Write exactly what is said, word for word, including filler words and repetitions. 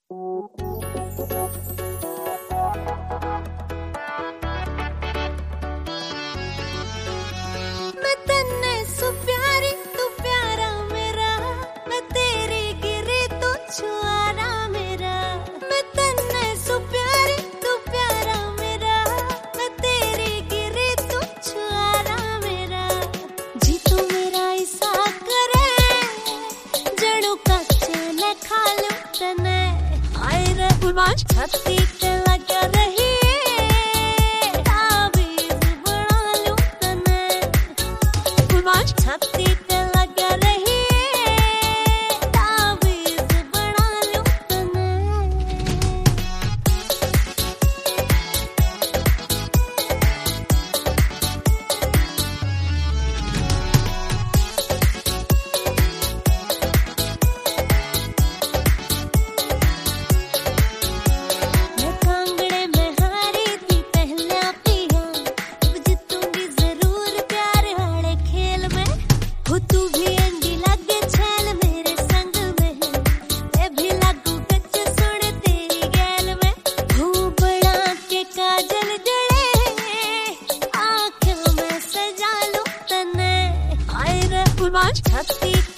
मैं तन्ने सु प्यारी तू प्यारा मेरा, मैं तेरी गिरी तू छुआरा मेरा। मैं तन्ने सु प्यारी तू प्यारा मेरा, मैं तेरी गिरी तू छुआरा मेरा। जी तू मेरा ऐसा करे जड़ू कच्चे न खा लूं तने। आए रे फुलवांच छाती पे लगा रही ताबीज बना लूं तने। फुलवांच छाती पे लगा रही ताबीज बना लूं तने। मैं कांगड़े में हारी थी पहला पिया, अब जीतूंगी जरूर प्यार वाले खेल में। हो तू भी अंडी लगे छैल मेरे संग में, मैं भी लागू कच्च सुन तेरी गैल में। हो बड़ा के काजल जड़े आँखों में सजा लूं तने। आए रे फुलवांच छाती